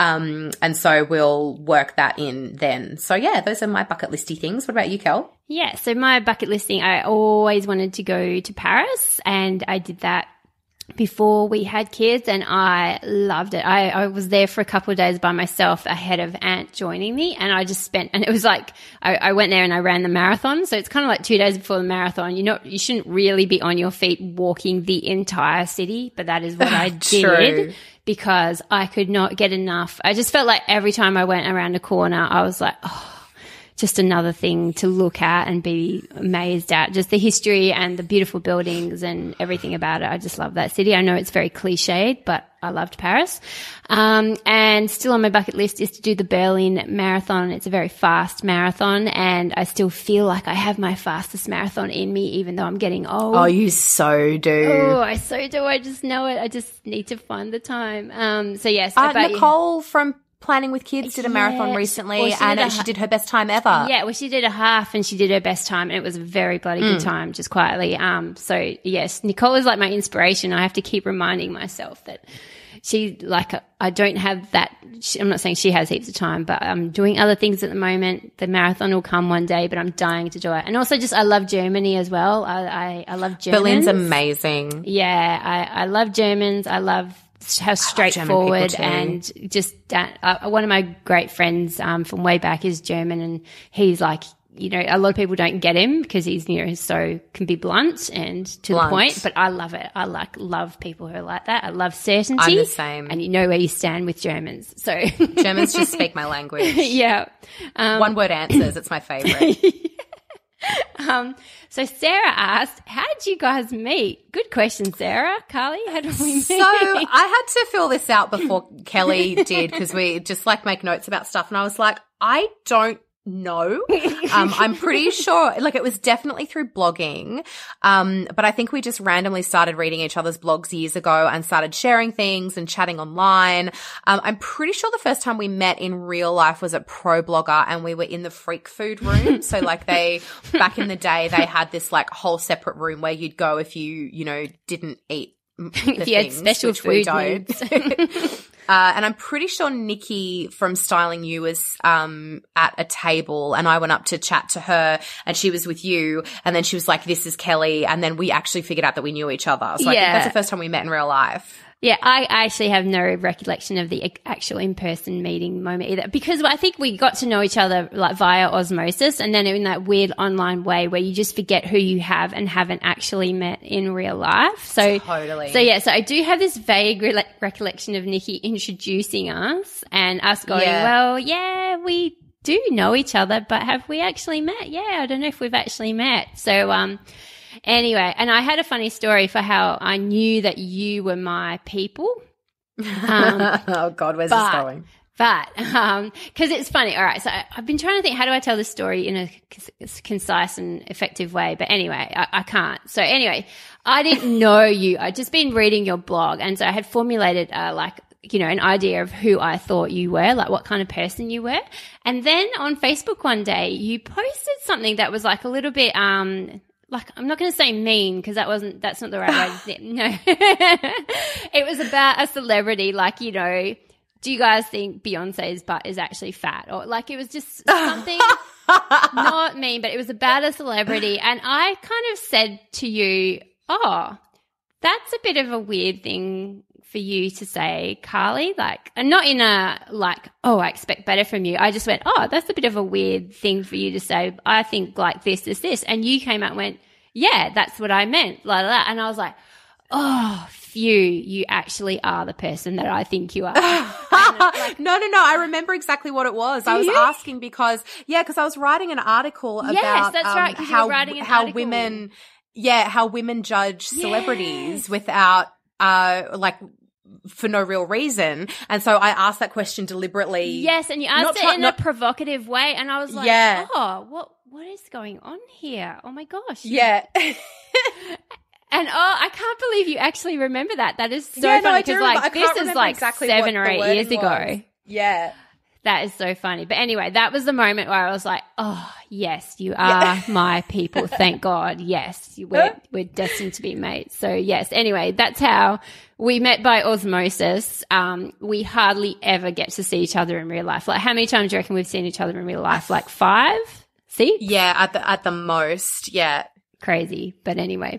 And so we'll work that in then. So yeah, those are my bucket listy things. What about you, Kel? Yeah. So my bucket listing, I always wanted to go to Paris, and I did that before we had kids, and I loved it. I was there for a couple of days by myself ahead of Ant joining me, and I just spent, and it was like, I went there and I ran the marathon. So it's kind of like 2 days before the marathon. You shouldn't really be on your feet walking the entire city, but that is what I did because I could not get enough. I just felt like every time I went around a corner, I was like, oh, just another thing to look at and be amazed at, just the history and the beautiful buildings and everything about it. I just love that city. I know it's very cliched, but I loved Paris. And still on my bucket list is to do the Berlin Marathon. It's a very fast marathon, and I still feel like I have my fastest marathon in me, even though I'm getting old. Oh, you so do. Oh, I so do. I just know it. I just need to find the time. So yes. Nicole from Planning with Kids did a marathon recently, and she did her best time ever. Yeah, well, she did a half and she did her best time, and it was a very bloody good time, just quietly. So yes, Nicole is like my inspiration. I have to keep reminding myself that I don't have that. I'm not saying she has heaps of time, but I'm doing other things at the moment. The marathon will come one day, but I'm dying to do it. And also I love Germany as well. I love Germans. Berlin's amazing. Yeah, I love Germans. I love how straightforward and just one of my great friends from way back is German, and he's like, a lot of people don't get him because he's can be blunt and to the point, but I love it. I love people who are like that. I love certainty. I'm the same. And you know where you stand with Germans. So Germans just speak my language. Yeah. One word answers. It's my favorite. So Sarah asked, how did you guys meet? Good question, Sarah. Carly, how did we meet? So I had to fill this out before Kelly did because we just like make notes about stuff. And I was like, I don't know. I'm pretty sure, like it was definitely through blogging. But I think we just randomly started reading each other's blogs years ago and started sharing things and chatting online. I'm pretty sure the first time we met in real life was at Pro Blogger and we were in the freak food room. So like back in the day, they had this like whole separate room where you'd go if you know, didn't eat if you had special food we don't. And I'm pretty sure Nikki from Styling You was at a table and I went up to chat to her and she was with you and then she was like, this is Kelly. And then we actually figured out that we knew each other. So I think that's the first time we met in real life. Yeah, I actually have no recollection of the actual in-person meeting moment either because I think we got to know each other like via osmosis and then in that weird online way where you just forget who you have and haven't actually met in real life. So totally. So yeah, so I do have this vague recollection of Nikki introducing us and us going, well, yeah, we do know each other, but have we actually met? Yeah, I don't know if we've actually met. So anyway, and I had a funny story for how I knew that you were my people. Oh, God, where's this going? But because it's funny. All right, so I've been trying to think, how do I tell this story in a concise and effective way? But anyway, I can't. So anyway, I didn't know you. I'd just been reading your blog, and so I had formulated like, you know, an idea of who I thought you were, like what kind of person you were. And then on Facebook one day, you posted something that was like a little bit like, I'm not going to say mean because that's not the right way to say it. No. It was about a celebrity, like, you know, do you guys think Beyonce's butt is actually fat? Or like it was just something not mean, but it was about a celebrity. And I kind of said to you, oh, that's a bit of a weird thing for you to say, Carly, like, and not in a like, oh, I expect better from you. I just went, oh, that's a bit of a weird thing for you to say. I think like this. And you came out and went, yeah, that's what I meant, like that. And I was like, oh, phew, you actually are the person that I think you are. Like, no. I remember exactly what it was. I was asking because I was writing an article about that's right, how article. how women judge celebrities without like for no real reason. And so I asked that question deliberately. Yes, and you asked it in a provocative way. And I was like, oh, what is going on here? Oh, my gosh. Yeah. And, I can't believe you actually remember that. That is so funny because, like, this is like exactly 7 or 8 years ago. Yeah. That is so funny. But anyway, that was the moment where I was like, oh, yes, you are my people. Thank God. Yes, we're destined to be mates. So, yes. Anyway, that's how we met by osmosis. We hardly ever get to see each other in real life. Like, how many times do you reckon we've seen each other in real life? Like 5? See? Yeah, at the most. Yeah. Crazy. But anyway.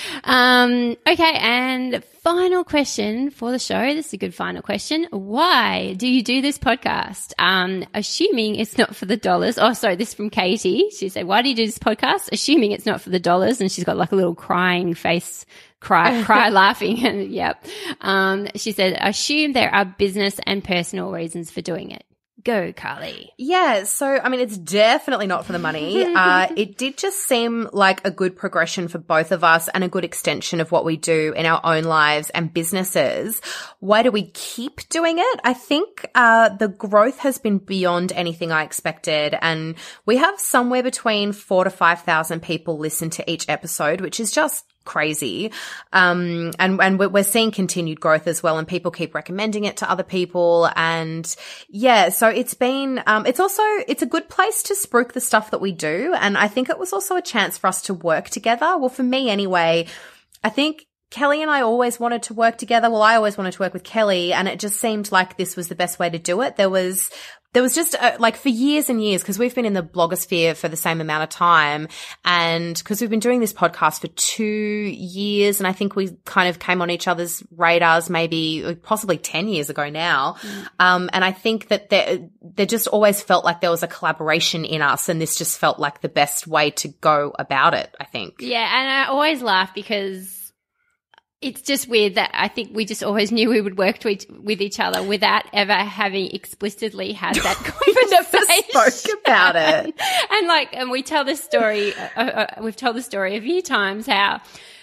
Okay. And final question for the show. This is a good final question. Why do you do this podcast? Assuming it's not for the dollars. Oh, sorry. This is from Katie. She said, why do you do this podcast? Assuming it's not for the dollars. And she's got like a little crying face, cry laughing. And yep. She said, assume there are business and personal reasons for doing it. Go, Carly. Yeah, so, I mean, it's definitely not for the money. It did just seem like a good progression for both of us and a good extension of what we do in our own lives and businesses. Why do we keep doing it? I think the growth has been beyond anything I expected, and we have somewhere between 4,000 to 5,000 people listen to each episode, which is just crazy. And we're seeing continued growth as well, and people keep recommending it to other people. And yeah, so it's been, it's a good place to spruik the stuff that we do. And I think it was also a chance for us to work together. Well, for me anyway, I think Kelly and I always wanted to work together. Well, I always wanted to work with Kelly, and it just seemed like this was the best way to do it. There was just like for years and years, because we've been in the blogosphere for the same amount of time, and because we've been doing this podcast for 2 years, and I think we kind of came on each other's radars maybe possibly 10 years ago now. And I think that there just always felt like there was a collaboration in us, and this just felt like the best way to go about it, I think. Yeah, and I always laugh because it's just weird that I think we just always knew we would work with each other without ever having explicitly had that conversation. We never spoke about it. And we tell this story, we've told the story a few times how,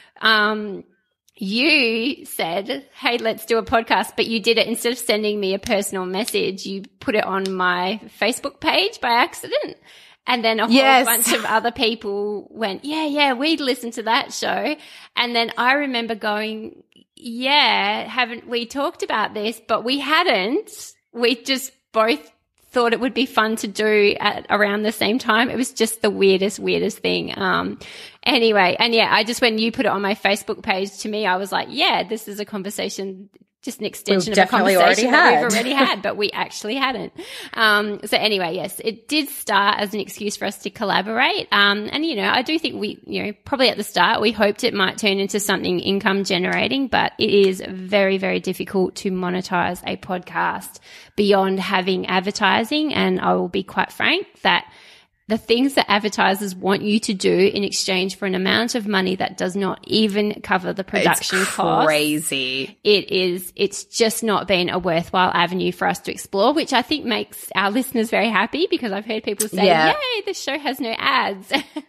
you said, hey, let's do a podcast, but you did it instead of sending me a personal message, you put it on my Facebook page by accident. And then a whole bunch of other people went, yeah, we'd listen to that show. And then I remember going, yeah, haven't we talked about this? But we hadn't. We just both thought it would be fun to do at around the same time. It was just the weirdest thing. Anyway, and yeah, when you put it on my Facebook page, to me, I was like, yeah, this is a conversation, just an extension of a conversation that we've already had, but we actually hadn't. So anyway, yes, it did start as an excuse for us to collaborate. And, I do think we, probably at the start, we hoped it might turn into something income generating, but it is very, very difficult to monetize a podcast beyond having advertising. And I will be quite frank that the things that advertisers want you to do in exchange for an amount of money that does not even cover the production cost. Crazy. It's just not been a worthwhile avenue for us to explore, which I think makes our listeners very happy because I've heard people say, yay, this show has no ads.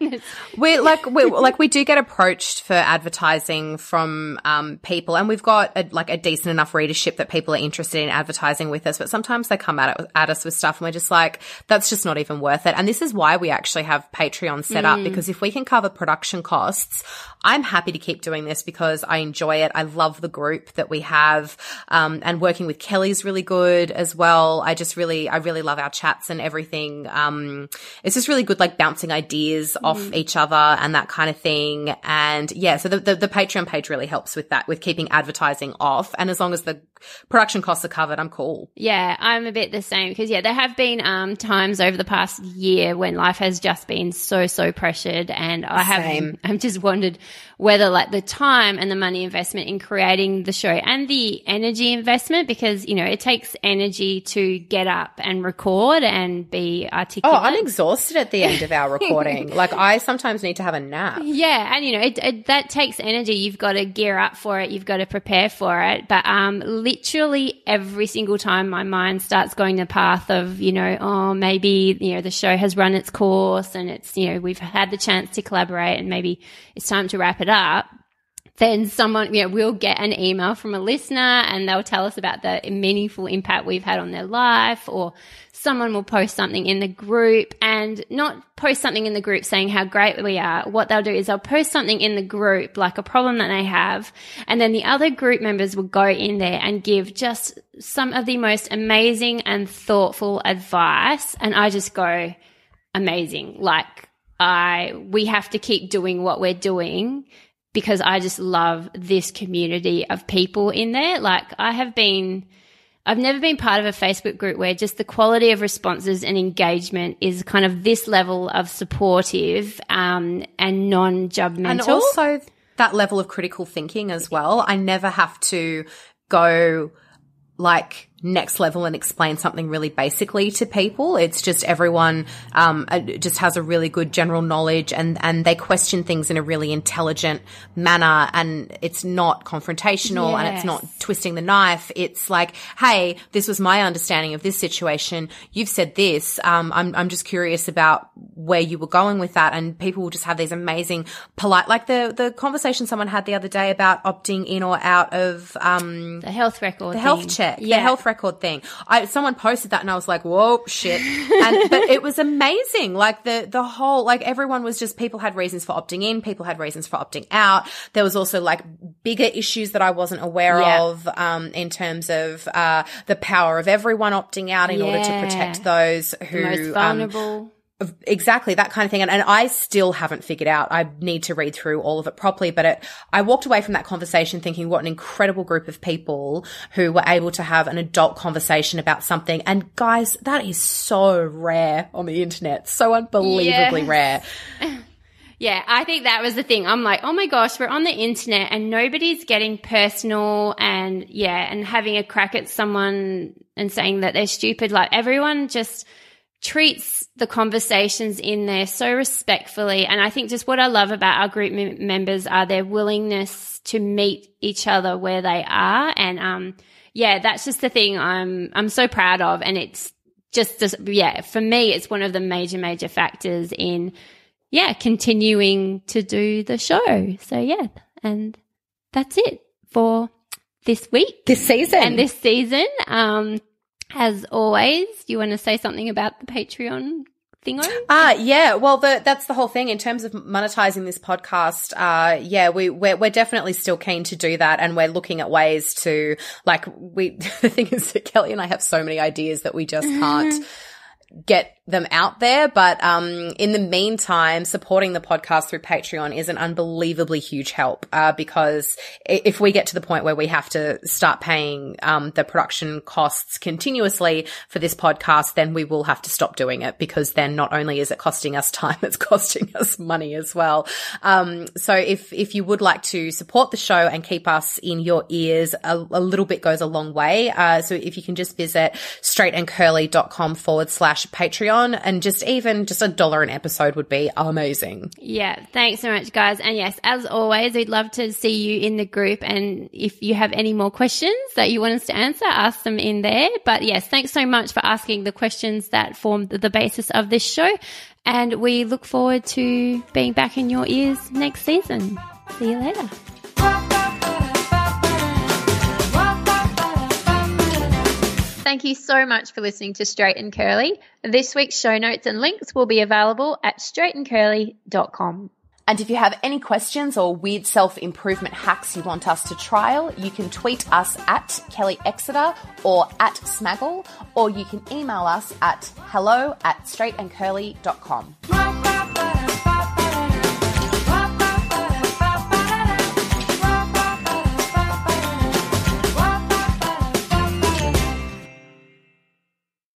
we do get approached for advertising from people, and we've got a decent enough readership that people are interested in advertising with us, but sometimes they come at us with stuff and we're just like, that's just not even worth it. And this is why we actually have Patreon set up, because if we can cover production costs, I'm happy to keep doing this because I enjoy it. I love the group that we have, and working with Kelly's really good as well. I really love our chats and everything. It's just really good, like bouncing ideas off each other and that kind of thing. And yeah, so the Patreon page really helps with that, with keeping advertising off. And as long as the production costs are covered, I'm cool. Yeah, I'm a bit the same because there have been times over the past year when life has just been so pressured, and I've just wondered whether the time and the money investment in creating the show and the energy investment, because it takes energy to get up and record and be articulate. Oh, I'm exhausted at the end of our recording. I sometimes need to have a nap. Yeah, and that takes energy. You've got to gear up for it. You've got to prepare for it. But literally every single time my mind starts going the path of maybe the show has run its course and it's we've had the chance to collaborate and maybe it's time to wrap it up, then someone, we'll get an email from a listener and they'll tell us about the meaningful impact we've had on their life, or someone will post something in the group, and not post something in the group saying how great we are. What they'll do is they'll post something in the group, like a problem that they have, and then the other group members will go in there and give just some of the most amazing and thoughtful advice. And I just go, amazing. We have to keep doing what we're doing because I just love this community of people in there. I've never been part of a Facebook group where just the quality of responses and engagement is kind of this level of supportive and non-judgmental. And also that level of critical thinking as well. I never have to go next level and explain something really basically to people. It's just everyone just has a really good general knowledge and they question things in a really intelligent manner, and it's not confrontational and it's not twisting the knife. It's like, hey, this was my understanding of this situation. You've said this. I'm just curious about where you were going with that. And people will just have these amazing polite, the conversation someone had the other day about opting in or out of the health record, the health check, the health record thing. Someone posted that and I was like, whoa, shit. But it was amazing. The whole, everyone was just, people had reasons for opting in, people had reasons for opting out. There was also bigger issues that I wasn't aware of, in terms of, the power of everyone opting out in order to protect those who, the most vulnerable. Exactly, that kind of thing. And I still haven't figured out. I need to read through all of it properly. But I walked away from that conversation thinking what an incredible group of people who were able to have an adult conversation about something. And guys, that is so rare on the internet. So unbelievably rare. Yeah, I think that was the thing. I'm like, oh my gosh, we're on the internet and nobody's getting personal and having a crack at someone and saying that they're stupid. Everyone just treats the conversations in there so respectfully. And I think just what I love about our group members are their willingness to meet each other where they are. And, that's just the thing I'm so proud of. And it's just, for me, it's one of the major factors in, continuing to do the show. So, and that's it for this week. This season. And this season. As always, do you want to say something about the Patreon thingo? Well, that's the whole thing in terms of monetizing this podcast. We're definitely still keen to do that, and we're looking at ways to the thing is that Kelly and I have so many ideas that we just can't get them out there. But in the meantime, supporting the podcast through Patreon is an unbelievably huge help, because if we get to the point where we have to start paying the production costs continuously for this podcast, then we will have to stop doing it, because then not only is it costing us time, it's costing us money as well. So if you would like to support the show and keep us in your ears, a little bit goes a long way. So if you can just visit straightandcurly.com/Patreon, and just $1 an episode would be amazing. Yeah, thanks so much, guys. And yes, as always, we'd love to see you in the group. And if you have any more questions that you want us to answer, ask them in there. But yes, thanks so much for asking the questions that formed the basis of this show. And we look forward to being back in your ears next season. See you later. Thank you so much for listening to Straight and Curly. This week's show notes and links will be available at straightandcurly.com. And if you have any questions or weird self-improvement hacks you want us to trial, you can tweet us at Kelly Exeter or at Smaggle, or you can email us at hello@straightandcurly.com.